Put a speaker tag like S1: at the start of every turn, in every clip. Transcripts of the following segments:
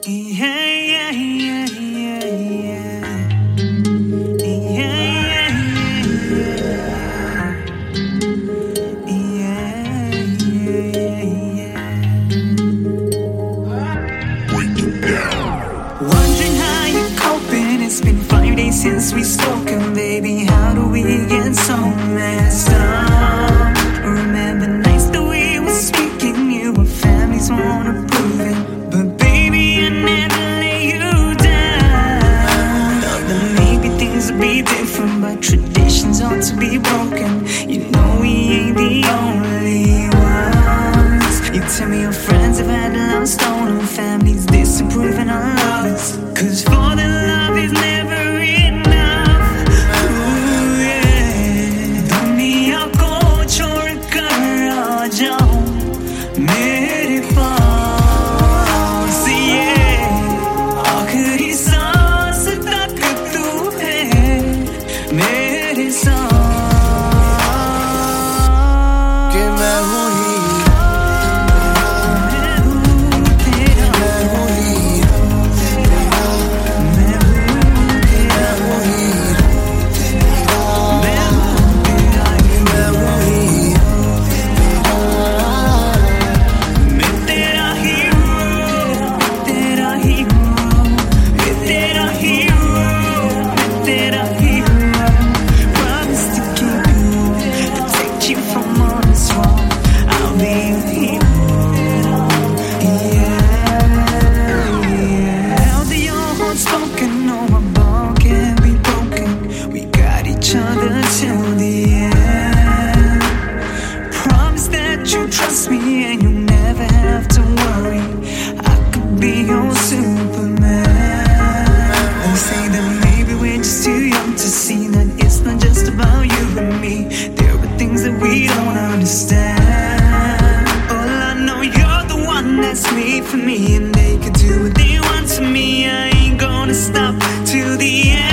S1: Yeah, yeah, yeah, yeah, yeah. Yeah, yeah, yeah, yeah. Break it down. Wondering how you're coping. It's been 5 days since we spoken, baby. How do we get so messed up? Remember nights that we were speaking. You were families wanna prove it, but baby, I never lay you down. Thought that maybe things would be different, but traditions ought to be broken. You know we ain't the only ones. You tell me your friends have had love stolen, families disapproving our lovers, 'cause for the love is never enough. Ooh, yeah. दुनिया को छोड़कर आ जाओ मेरे पास, yeah. आखिरी सांस तक तू है मेरे साथ।
S2: कि मैं हूँ
S1: till the end. Promise that you trust me and you never have to worry. I could be your Superman. They say that maybe we're just too young to see that it's not just about you and me. There are things that we don't understand. All I know, you're the one that's made for me, and they can do what they want to me. I ain't gonna stop till the end.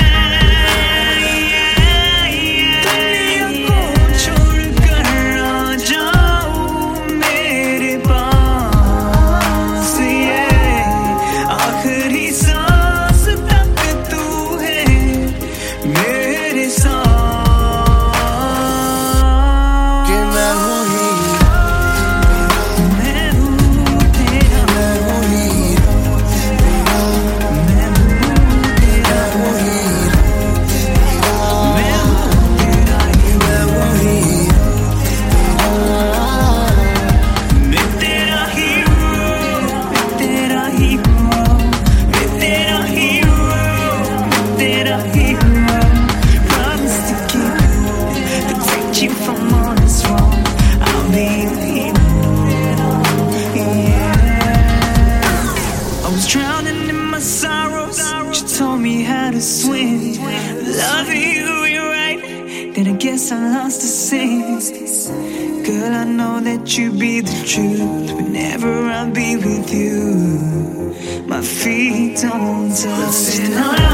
S1: Drowning in my sorrows, she told me how to swim. Loving you, you're right, then I guess I lost the sense. Girl, I know that you be the truth. Whenever I be with you, my feet don't touch.